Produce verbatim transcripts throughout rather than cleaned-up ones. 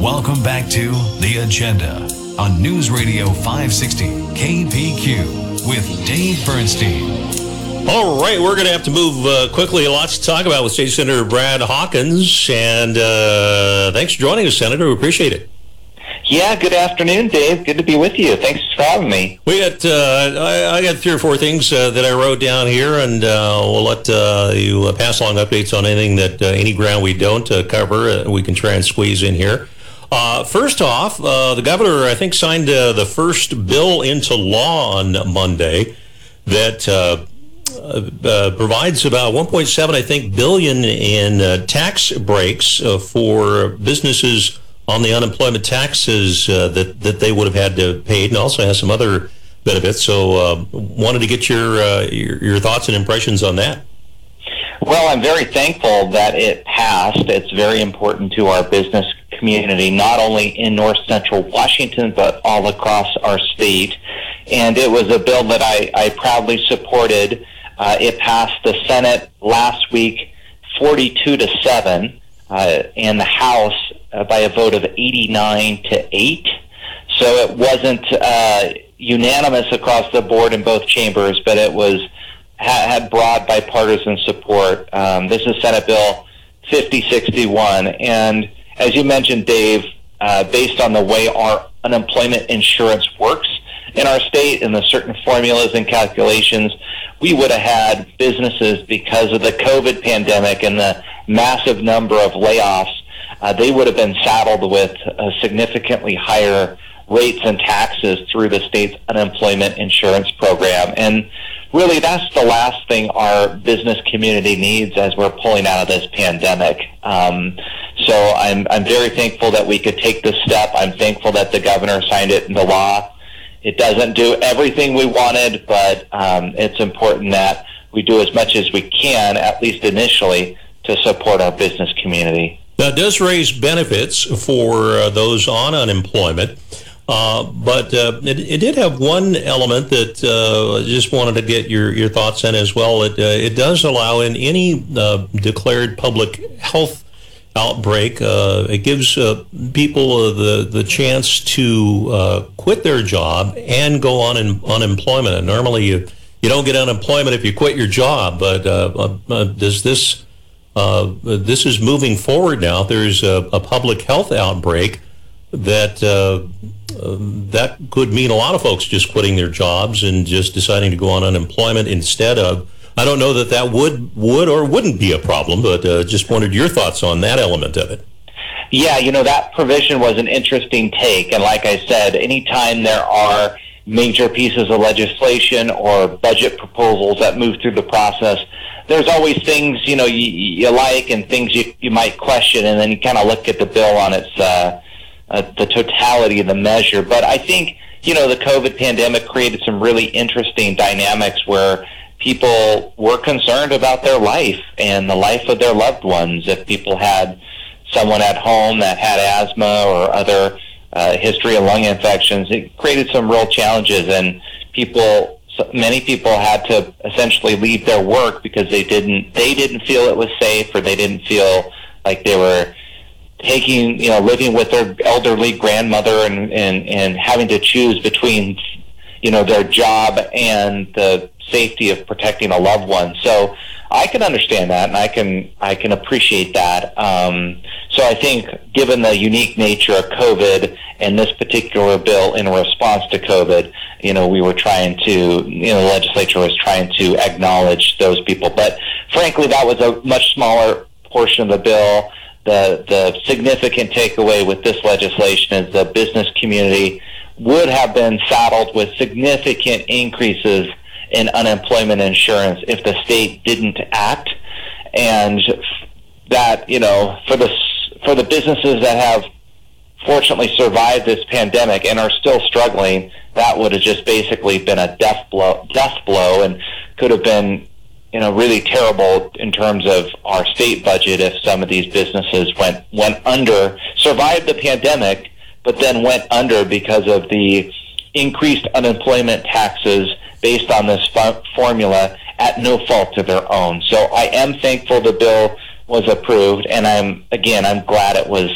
Welcome back to The Agenda on News Radio five sixty K P Q with Dave Bernstein. All right, we're going to have to move uh, quickly. Lots to talk about with State Senator Brad Hawkins. And uh, thanks for joining us, Senator. We appreciate it. Yeah, good afternoon, Dave. Good to be with you. Thanks for having me. We got, uh, I, I got three or four things uh, that I wrote down here, and uh, we'll let uh, you pass along updates on anything that, uh, any ground we don't uh, cover, uh, we can try and squeeze in here. Uh, first off, uh, the governor, I think, signed uh, the first bill into law on Monday that uh, uh, provides about one point seven, I think, billion in uh, tax breaks uh, for businesses on the unemployment taxes uh, that, that they would have had to pay, and also has some other benefits. So uh, wanted to get your, uh, your your thoughts and impressions on that. Well, I'm very thankful that it passed. It's very important to our business community, not only in north central Washington, but all across our state. And it was a bill that I, I proudly supported. Uh, it passed the Senate last week forty-two to seven, uh, and the House Uh, by a vote of eighty-nine to eight. So it wasn't uh, unanimous across the board in both chambers, but it was ha- had broad bipartisan support. Um, this is Senate Bill fifty sixty-one. And as you mentioned, Dave, uh, based on the way our unemployment insurance works in our state and the certain formulas and calculations, we would have had businesses, because of the COVID pandemic and the massive number of layoffs, Uh, they would have been saddled with uh, significantly higher rates and taxes through the state's unemployment insurance program. And really, that's the last thing our business community needs as we're pulling out of this pandemic. Um, so I'm, I'm very thankful that we could take this step. I'm thankful that the governor signed it into law. It doesn't do everything we wanted, but um, it's important that we do as much as we can, at least initially, to support our business community. Now, it does raise benefits for uh, those on unemployment, uh, but uh, it, it did have one element that uh, I just wanted to get your, your thoughts on as well. It, uh, it does allow in any uh, declared public health outbreak, uh, it gives uh, people uh, the, the chance to uh, quit their job and go on in unemployment. And normally you, you don't get unemployment if you quit your job, but uh, uh, does this... Uh, this is moving forward now. There's a, a public health outbreak that uh, uh, that could mean a lot of folks just quitting their jobs and just deciding to go on unemployment instead of. I don't know that that would would or wouldn't be a problem, but uh, just wanted your thoughts on that element of it. Yeah, you know, that provision was an interesting take. And like I said, anytime there are major pieces of legislation or budget proposals that move through the process, there's always things, you know, you, you like and things you, you might question, and then you kind of look at the bill on its, uh, uh, the totality of the measure. But I think, you know, the COVID pandemic created some really interesting dynamics where people were concerned about their life and the life of their loved ones. If people had someone at home that had asthma or other uh, history of lung infections, it created some real challenges, and people... So many people had to essentially leave their work because they didn't they didn't feel it was safe, or they didn't feel like they were taking, you know, living with their elderly grandmother and, and, and having to choose between, you know, their job and the safety of protecting a loved one. So I can understand that, and I can I can appreciate that. Um, so I think, given the unique nature of COVID and this particular bill in response to COVID, you know, we were trying to, you know, the legislature was trying to acknowledge those people. But frankly, that was a much smaller portion of the bill. The the significant takeaway with this legislation is the business community would have been saddled with significant increases in unemployment insurance if the state didn't act, and that, you know, for the for the businesses that have fortunately survived this pandemic and are still struggling, that would have just basically been a death blow, death blow, and could have been, you know, really terrible in terms of our state budget if some of these businesses went went under, survived the pandemic, but then went under because of the increased unemployment taxes based on this f- formula at no fault of their own. So I am thankful the bill was approved, and I'm, again, I'm glad it was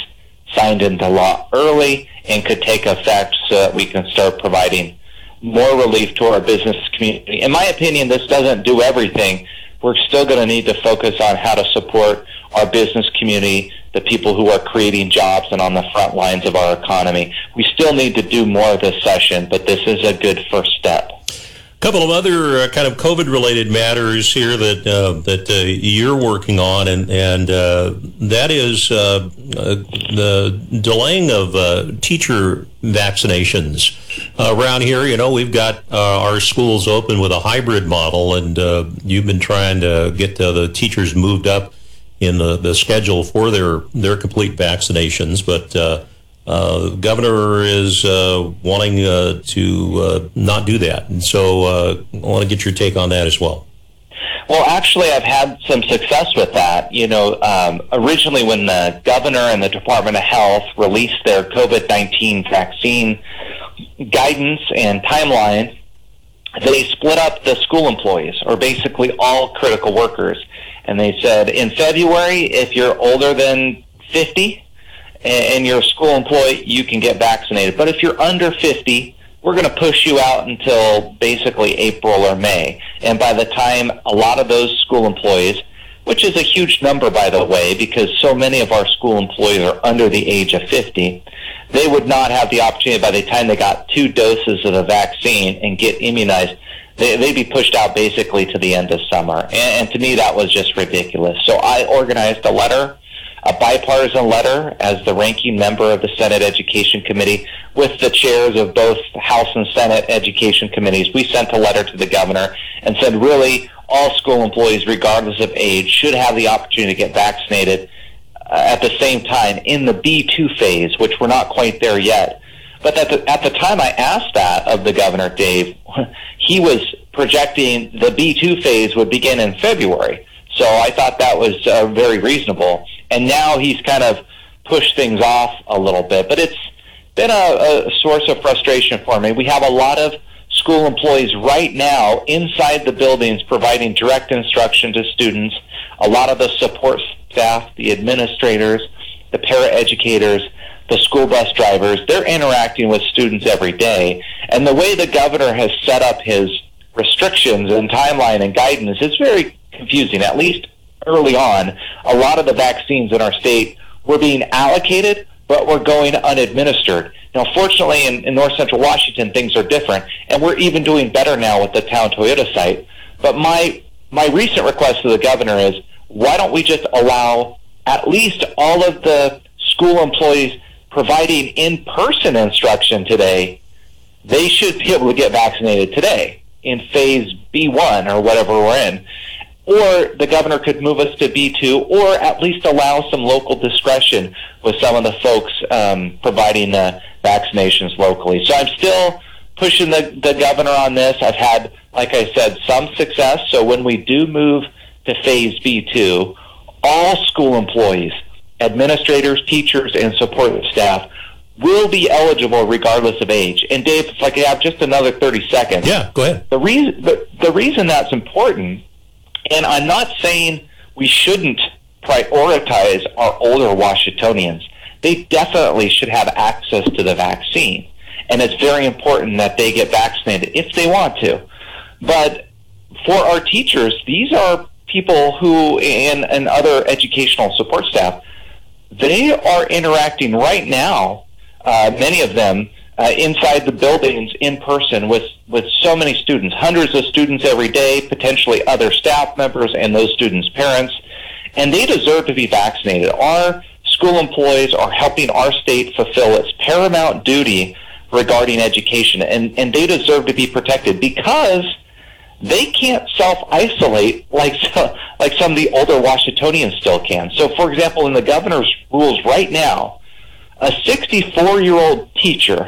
signed into law early and could take effect so that we can start providing more relief to our business community. In my opinion, this doesn't do everything. We're still going to need to focus on how to support our business community, the people who are creating jobs and on the front lines of our economy. We still need to do more this session, but this is a good first step. A couple of other uh, kind of COVID-related matters here that uh, that uh, you're working on, and and uh, that is uh, uh, the delaying of uh, teacher vaccinations uh, around here. You know, we've got uh, our schools open with a hybrid model, and uh, you've been trying to get uh, the teachers moved up in the, the schedule for their their complete vaccinations, but. Uh, Uh, the governor is uh, wanting uh, to uh, not do that. And so uh, I want to get your take on that as well. Well, actually, I've had some success with that. You know, um, originally when the governor and the Department of Health released their COVID nineteen vaccine guidance and timeline, they split up the school employees, or basically all critical workers. And they said, in February, if you're older than fifty, and you're a school employee, you can get vaccinated. But if you're under fifty, we're going to push you out until basically April or May. And by the time a lot of those school employees, which is a huge number, by the way, because so many of our school employees are under the age of fifty, they would not have the opportunity by the time they got two doses of the vaccine and get immunized. They, they'd be pushed out basically to the end of summer. And, and to me, that was just ridiculous. So I organized a letter, a bipartisan letter, as the ranking member of the Senate Education Committee, with the chairs of both House and Senate Education Committees. We sent a letter to the governor and said, really, all school employees, regardless of age, should have the opportunity to get vaccinated uh, at the same time in the B two phase, which we're not quite there yet. But at the, at the time I asked that of the governor, Dave, he was projecting the B two phase would begin in February. So I thought that was uh, very reasonable. And now he's kind of pushed things off a little bit. But it's been a, a source of frustration for me. We have a lot of school employees right now inside the buildings providing direct instruction to students. A lot of the support staff, the administrators, the paraeducators, the school bus drivers, they're interacting with students every day. And the way the governor has set up his restrictions and timeline and guidance is very confusing, at least early on. A lot of the vaccines in our state were being allocated, but were going unadministered. Now, fortunately, in, in north central Washington, things are different, and we're even doing better now with the Town Toyota site. But my my recent request to the governor is, why don't we just allow at least all of the school employees providing in-person instruction today, they should be able to get vaccinated today in phase B one or whatever we're in. Or the governor could move us to B two, or at least allow some local discretion with some of the folks um, providing the vaccinations locally. So I'm still pushing the, the governor on this. I've had, like I said, some success. So when we do move to phase B two, all school employees, administrators, teachers, and support staff will be eligible regardless of age. And Dave, if I could have just another thirty seconds. Yeah, go ahead. The reason, the, the reason that's important, and I'm not saying we shouldn't prioritize our older Washingtonians. They definitely should have access to the vaccine. And it's very important that they get vaccinated if they want to. But for our teachers, these are people who, and, and other educational support staff, they are interacting right now, uh, many of them, Uh, inside the buildings in person with, with so many students, hundreds of students every day, potentially other staff members and those students' parents, and they deserve to be vaccinated. Our school employees are helping our state fulfill its paramount duty regarding education, and, and they deserve to be protected because they can't self-isolate like, like some of the older Washingtonians still can. So, for example, in the governor's rules right now, a sixty-four-year-old teacher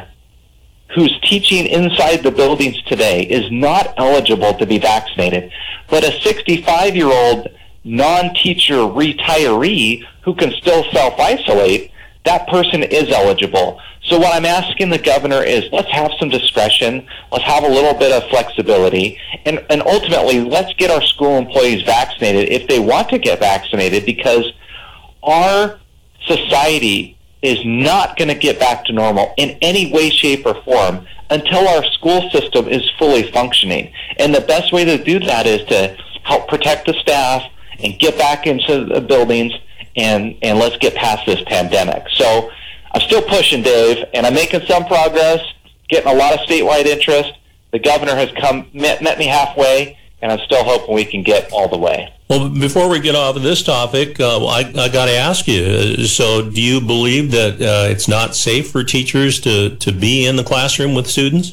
who's teaching inside the buildings today is not eligible to be vaccinated. But a sixty-five-year-old non-teacher retiree who can still self-isolate, that person is eligible. So what I'm asking the governor is, let's have some discretion, let's have a little bit of flexibility, and, and ultimately, let's get our school employees vaccinated if they want to get vaccinated, because our society is not going to get back to normal in any way, shape, or form until our school system is fully functioning. And the best way to do that is to help protect the staff and get back into the buildings, and, and let's get past this pandemic. So I'm still pushing, Dave, and I'm making some progress, getting a lot of statewide interest. The governor has come met, met me halfway, and I'm still hoping we can get all the way. Well, before we get off of this topic, uh, I, I got to ask you, so do you believe that uh, it's not safe for teachers to, to be in the classroom with students?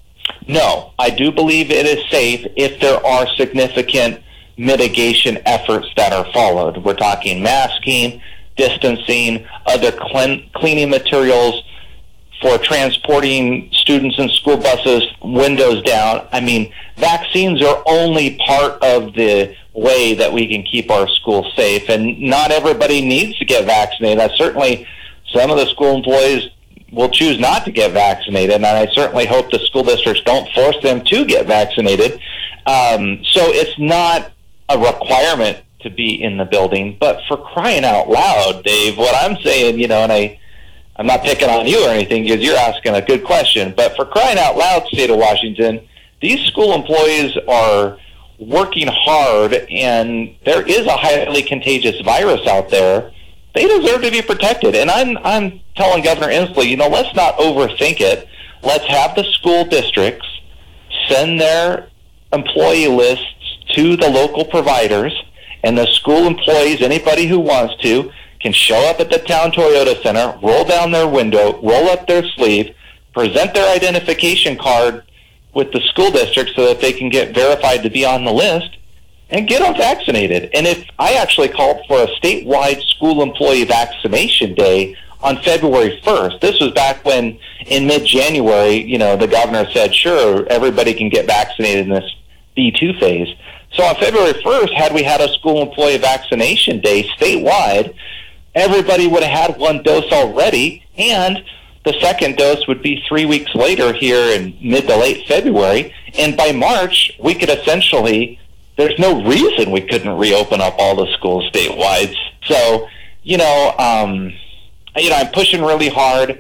No, I do believe it is safe if there are significant mitigation efforts that are followed. We're talking masking, distancing, other clean, cleaning materials for transporting students in school buses, windows down. I mean, vaccines are only part of the way that we can keep our schools safe, and not everybody needs to get vaccinated. I certainly, some of the school employees will choose not to get vaccinated, and I certainly hope the school districts don't force them to get vaccinated. Um, so it's not a requirement to be in the building, but for crying out loud, Dave, what I'm saying, you know, and I, I'm not picking on you or anything because you're asking a good question, but for crying out loud, state of Washington, these school employees are working hard, and there is a highly contagious virus out there. They deserve to be protected. And I'm I'm telling Governor Inslee, you know, let's not overthink it. Let's have the school districts send their employee lists to the local providers, and the school employees, anybody who wants to, can show up at the town Toyota Center, roll down their window, roll up their sleeve, present their identification card with the school district so that they can get verified to be on the list, and get them vaccinated. And if I actually called for a statewide school employee vaccination day on February first. This was back when in mid-January, you know, the governor said, sure, everybody can get vaccinated in this B two phase. So on February first, had we had a school employee vaccination day statewide, everybody would have had one dose already, and the second dose would be three weeks later here in mid to late February. And by March, we could essentially, there's no reason we couldn't reopen up all the schools statewide. So, you know, um, you know, I'm pushing really hard.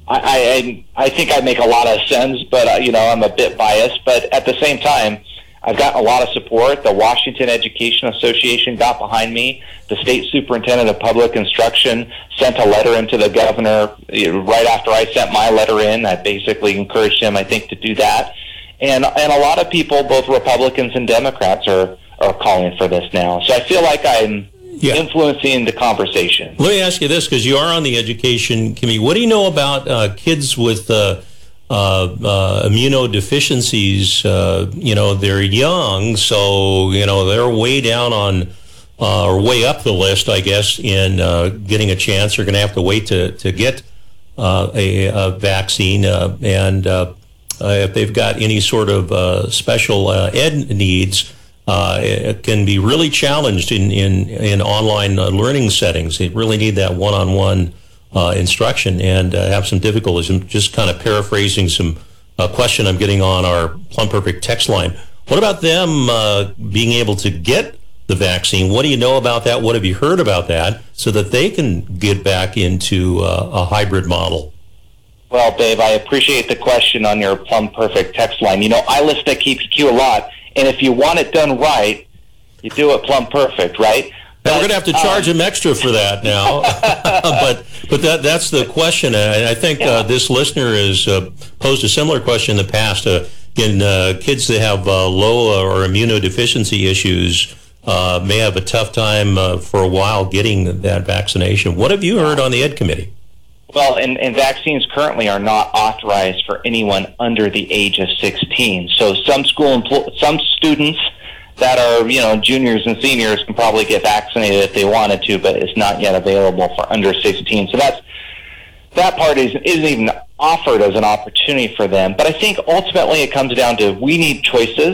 I, I, I think I make a lot of sense, but, uh, you know, I'm a bit biased. But at the same time, I've got a lot of support. The Washington Education Association got behind me. The state superintendent of public instruction sent a letter into the governor right after I sent my letter in. I basically encouraged him, I think, to do that. And and a lot of people, both Republicans and Democrats, are, are calling for this now. So I feel like I'm yeah. influencing the conversation. Let me ask you this, because you are on the education committee. What do you know about uh, kids with uh, uh, uh, immunodeficiencies? Uh, you know, they're young, so, you know, they're way down on, uh, or way up the list, I guess, in uh, getting a chance. They're going to have to wait to, to get uh, a, a vaccine. Uh, and uh, uh, if they've got any sort of uh, special uh, ed needs, Uh, it can be really challenged in, in, in online uh, learning settings. They really need that one-on-one uh, instruction and uh, have some difficulties. I'm just kind of paraphrasing some uh, question I'm getting on our Plum Perfect text line. What about them uh, being able to get the vaccine? What do you know about that? What have you heard about that so that they can get back into uh, a hybrid model? Well, Dave, I appreciate the question on your Plum Perfect text line. You know, I listen to K P Q a lot. And if you want it done right, you do it plumb perfect, right? But, we're going to have to charge um, them extra for that now. but but that that's the question. And I think yeah. uh, this listener has uh, posed a similar question in the past. Uh, in uh, kids that have uh, low or immunodeficiency issues uh, may have a tough time uh, for a while getting that vaccination. What have you heard on the Ed Committee? Well, and, and vaccines currently are not authorized for anyone under the age of sixteen. So some school empl- some students that are, you know, juniors and seniors can probably get vaccinated if they wanted to, but it's not yet available for under sixteen. So that's that part is, isn't even offered as an opportunity for them. But I think ultimately it comes down to we need choices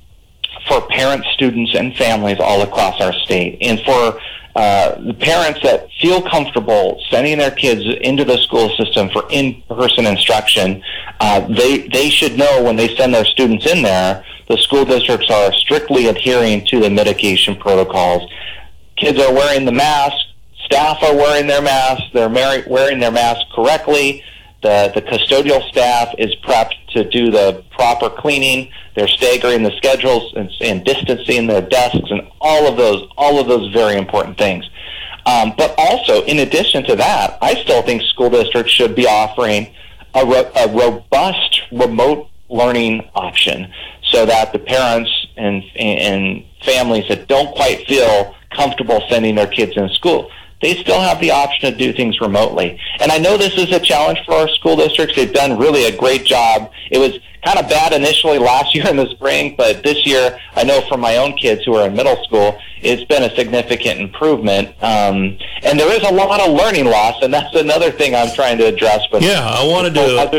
for parents, students, and families all across our state. And for Uh, the parents that feel comfortable sending their kids into the school system for in-person instruction, uh, they they should know when they send their students in there, the school districts are strictly adhering to the mitigation protocols. Kids are wearing the mask, staff are wearing their masks, they're wearing their masks correctly, the, the custodial staff is prepped to do the proper cleaning, they're staggering the schedules and, and distancing their desks, and all of those, all of those very important things. Um, but also, in addition to that, I still think school districts should be offering a, ro- a robust remote learning option so that the parents and, and families that don't quite feel comfortable sending their kids in school, they still have the option to do things remotely. And I know this is a challenge for our school districts. They've done really a great job. It was kind of bad initially last year in the spring, but this year, I know from my own kids who are in middle school, it's been a significant improvement. Um, and there is a lot of learning loss, and that's another thing I'm trying to address. But yeah, I wanted to. I,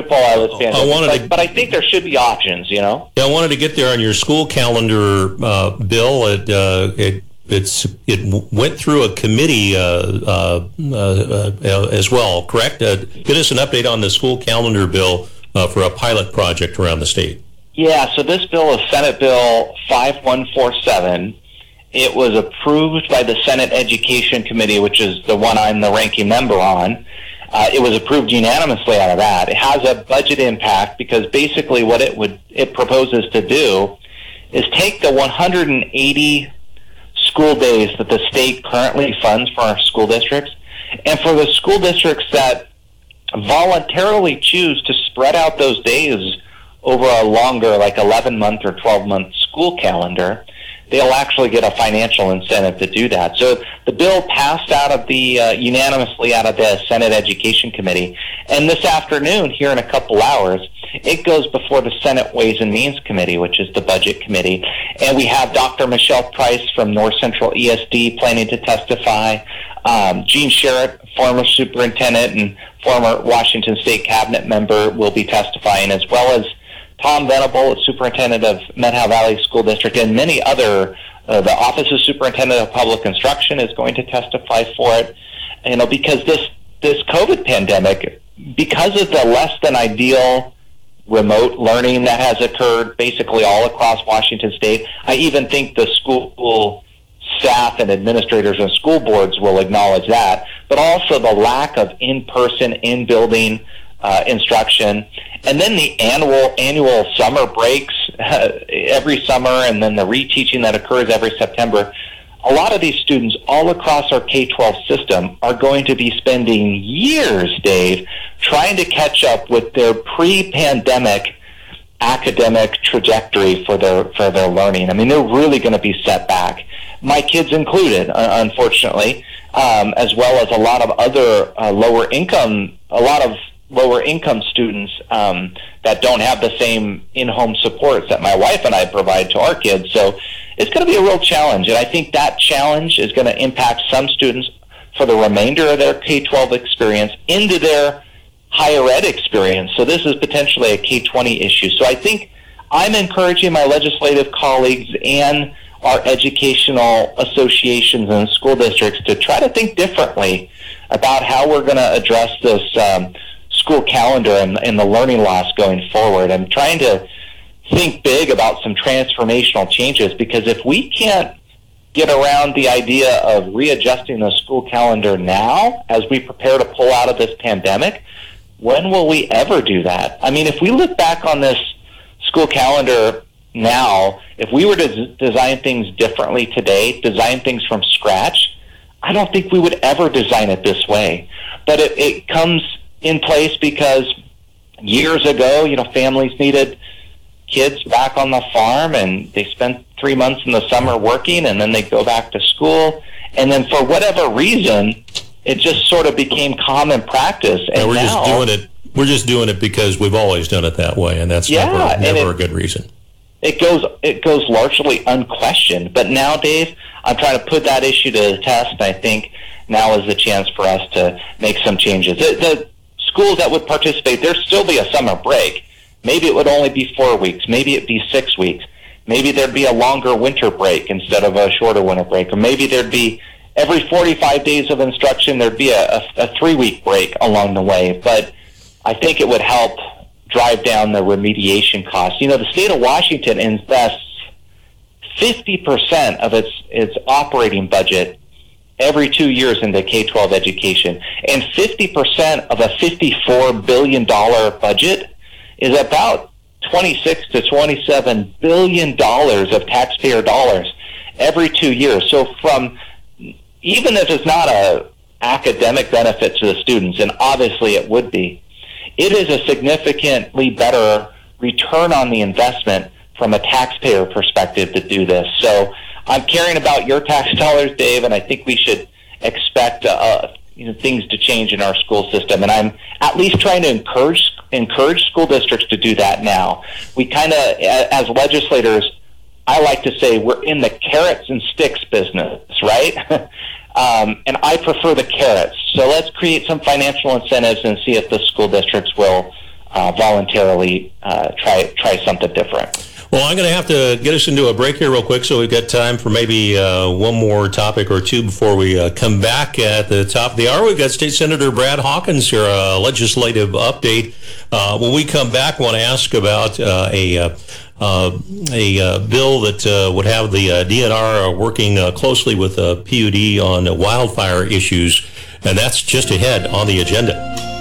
I wanted but, to, but I think there should be options, you know? Yeah, I wanted to get there on your school calendar uh, bill. It, uh, it It's it went through a committee uh, uh, uh, uh, as well, correct? Uh, get us an update on the school calendar bill uh, for a pilot project around the state. Yeah, so this bill is Senate Bill five one four seven. It was approved by the Senate Education Committee, which is the one I'm the ranking member on. Uh, it was approved unanimously out of that. It has a budget impact because basically what it would it proposes to do is take the one hundred eighty school days that the state currently funds for our school districts, and for the school districts that voluntarily choose to spread out those days over a longer, like eleven month or twelve month school calendar, they'll actually get a financial incentive to do that. So the bill passed out of the, uh, unanimously out of the Senate Education Committee, and this afternoon, here in a couple hours, it goes before the Senate Ways and Means Committee, which is the Budget Committee. And we have Doctor Michelle Price from North Central E S D planning to testify. Um, Gene Sherritt, former superintendent and former Washington State Cabinet member, will be testifying, as well as Tom Venable, superintendent of Methow Valley School District, and many other. Uh, the Office of Superintendent of Public Instruction is going to testify for it. You know, because this this COVID pandemic, because of the less than ideal remote learning that has occurred basically all across Washington State, I even think the school staff and administrators and school boards will acknowledge that, but also the lack of in-person, in-building uh, instruction, and then the annual annual summer breaks uh, every summer, and then the reteaching that occurs every September. A lot of these students all across our K twelve system are going to be spending years, Dave, trying to catch up with their pre-pandemic academic trajectory for their for their learning. I mean, they're really going to be set back. My kids included, uh, unfortunately, um, as well as a lot of other uh, lower income, a lot of lower income students um, that don't have the same in-home supports that my wife and I provide to our kids. So it's going to be a real challenge, and I think that challenge is going to impact some students for the remainder of their K twelve experience into their higher ed experience. So this is potentially a K twenty issue. So I think I'm encouraging my legislative colleagues and our educational associations and school districts to try to think differently about how we're going to address this um, school calendar and, and the learning loss going forward. I'm trying to think big about some transformational changes, because if we can't get around the idea of readjusting the school calendar now as we prepare to pull out of this pandemic, when will we ever do that? I mean, if we look back on this school calendar now, if we were to d- design things differently today, design things from scratch, I don't think we would ever design it this way. But it, it comes in place because years ago, you know, families needed kids back on the farm, and they spent three months in the summer working, and then they go back to school. And then for whatever reason, it just sort of became common practice. And yeah, we're now, just doing it. We're just doing it because we've always done it that way, and that's yeah, never, never and it, a good reason. It goes it goes largely unquestioned. But now, Dave, I'm trying to put that issue to the test, and I think now is the chance for us to make some changes. The, the schools that would participate, there'd still be a summer break. Maybe it would only be four weeks. Maybe it'd be six weeks. Maybe there'd be a longer winter break instead of a shorter winter break. Or maybe there'd be every forty-five days of instruction, there'd be a, a, a three-week break along the way. But I think it would help drive down the remediation costs. You know, the state of Washington invests fifty percent of its its operating budget every two years into K twelve education. And fifty percent of a fifty-four billion dollars budget is about twenty-six to twenty-seven billion dollars of taxpayer dollars every two years. So from, even if it's not a academic benefit to the students, and obviously it would be, it is a significantly better return on the investment from a taxpayer perspective to do this. So I'm caring about your tax dollars, Dave, and I think we should expect uh, you know, things to change in our school system. And I'm at least trying to encourage encourage school districts to do that now. We kind of, as legislators, I like to say we're in the carrots and sticks business, right? um, and I prefer the carrots. So let's create some financial incentives and see if the school districts will uh, voluntarily uh, try try something different. Well, I'm going to have to get us into a break here real quick, so we've got time for maybe uh, one more topic or two before we uh, come back at the top of the hour. We've got State Senator Brad Hawkins here, a legislative update. Uh, when we come back, I want to ask about uh, a uh, uh, a uh, bill that uh, would have the uh, D N R working uh, closely with uh, P U D on uh, wildfire issues, and that's just ahead on the agenda.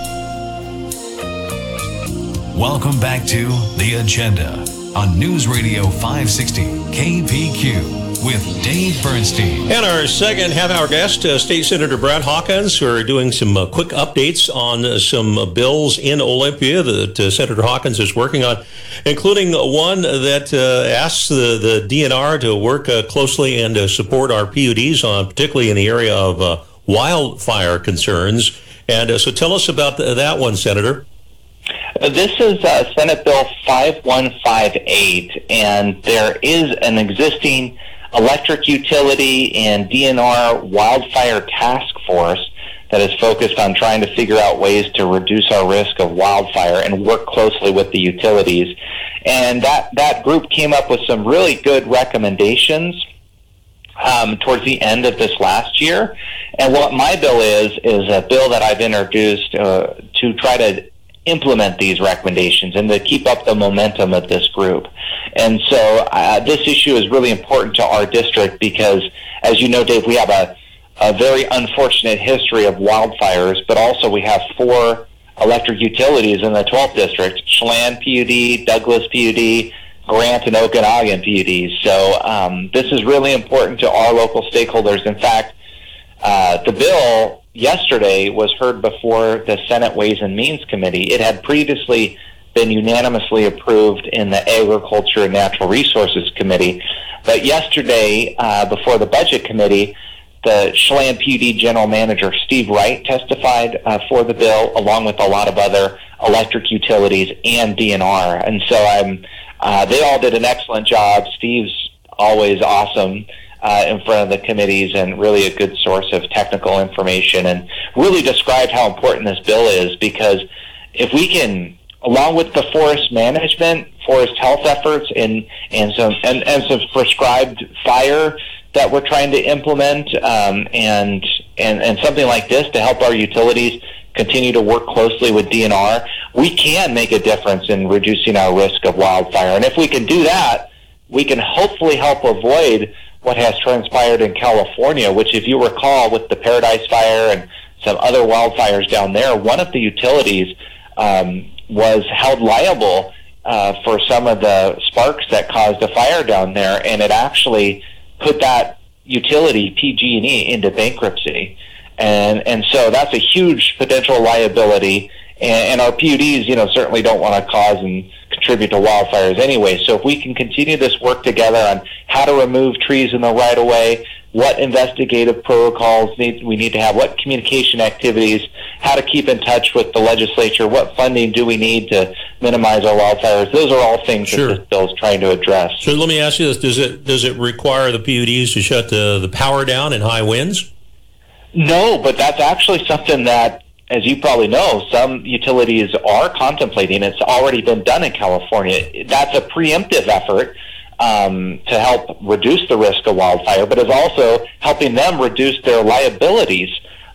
Welcome back to The Agenda on News Radio five sixty K P Q with Dave Bernstein. And our second half-hour guest, uh, State Senator Brad Hawkins, who are doing some uh, quick updates on uh, some uh, bills in Olympia that uh, Senator Hawkins is working on, including one that uh, asks the, the D N R to work uh, closely and uh, support our P U Ds, on, particularly in the area of uh, wildfire concerns. And uh, so tell us about th- that one, Senator. This is uh, Senate Bill five one five eight, and there is an existing electric utility and D N R wildfire task force that is focused on trying to figure out ways to reduce our risk of wildfire and work closely with the utilities. And that, that group came up with some really good recommendations um, towards the end of this last year. And what my bill is, is a bill that I've introduced uh, to try to implement these recommendations and to keep up the momentum of this group. And so uh, this issue is really important to our district because, as you know, Dave, we have a, a very unfortunate history of wildfires, but also we have four electric utilities in the twelfth district: Chelan P U D, Douglas P U D, Grant and Okanagan P U Ds. So um, this is really important to our local stakeholders. In fact, uh, the bill yesterday was heard before the Senate Ways and Means Committee. It had previously been unanimously approved in the Agriculture and Natural Resources Committee. But yesterday, uh, before the Budget Committee, the Chelan P U D General Manager Steve Wright testified uh, for the bill, along with a lot of other electric utilities and D N R. And so I'm, uh, they all did an excellent job. Steve's always awesome Uh, in front of the committees and really a good source of technical information, and really described how important this bill is, because if we can, along with the forest management, forest health efforts, and and some and, and some prescribed fire that we're trying to implement, um, and and and something like this to help our utilities continue to work closely with D N R, we can make a difference in reducing our risk of wildfire. And if we can do that, we can hopefully help avoid what has transpired in California, which, if you recall, with the Paradise Fire and some other wildfires down there, one of the utilities um, was held liable uh, for some of the sparks that caused a fire down there, and it actually put that utility, P G and E, into bankruptcy. And and so that's a huge potential liability, and, and our P U Ds, you know, certainly don't want to cause and contribute to wildfires anyway. So if we can continue this work together on how to remove trees in the right-of-way, what investigative protocols need, we need to have, what communication activities, how to keep in touch with the legislature, what funding do we need to minimize our wildfires, those are all things sure. that this bill is trying to address. So let me ask you this, does it does it require the P U Ds to shut the, the power down in high winds? No, but that's actually something that, as you probably know, some utilities are contemplating. It's already been done in California. That's a preemptive effort um, to help reduce the risk of wildfire, but is also helping them reduce their liabilities,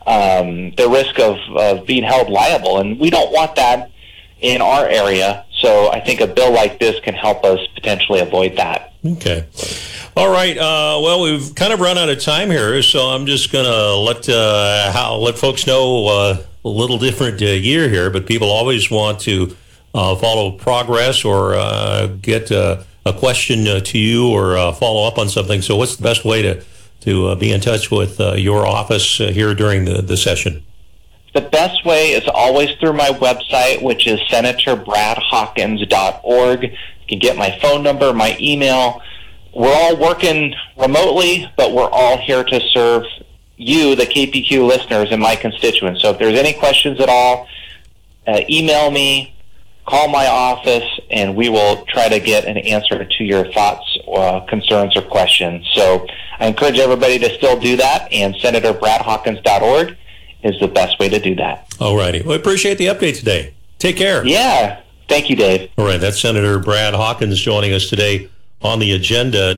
um, the risk of, of being held liable. And we don't want that in our area. So I think a bill like this can help us potentially avoid that. Okay. All right. Uh, well, we've kind of run out of time here, so I'm just going to let uh, how let folks know uh, a little different uh, year here. But people always want to uh, follow progress or uh, get uh, a question uh, to you or uh, follow up on something. So, what's the best way to to uh, be in touch with uh, your office uh, here during the, the session? The best way is always through my website, which is senator brad hawkins dot org. You can get my phone number, my email. We're all working remotely, but we're all here to serve you, the K P Q listeners, and my constituents. So if there's any questions at all, uh, email me, call my office, and we will try to get an answer to your thoughts, uh, concerns, or questions. So I encourage everybody to still do that, and senator brad hawkins dot org is the best way to do that. All righty. Well, I appreciate the update today. Take care. Yeah. Thank you, Dave. All right. That's Senator Brad Hawkins joining us today on the agenda.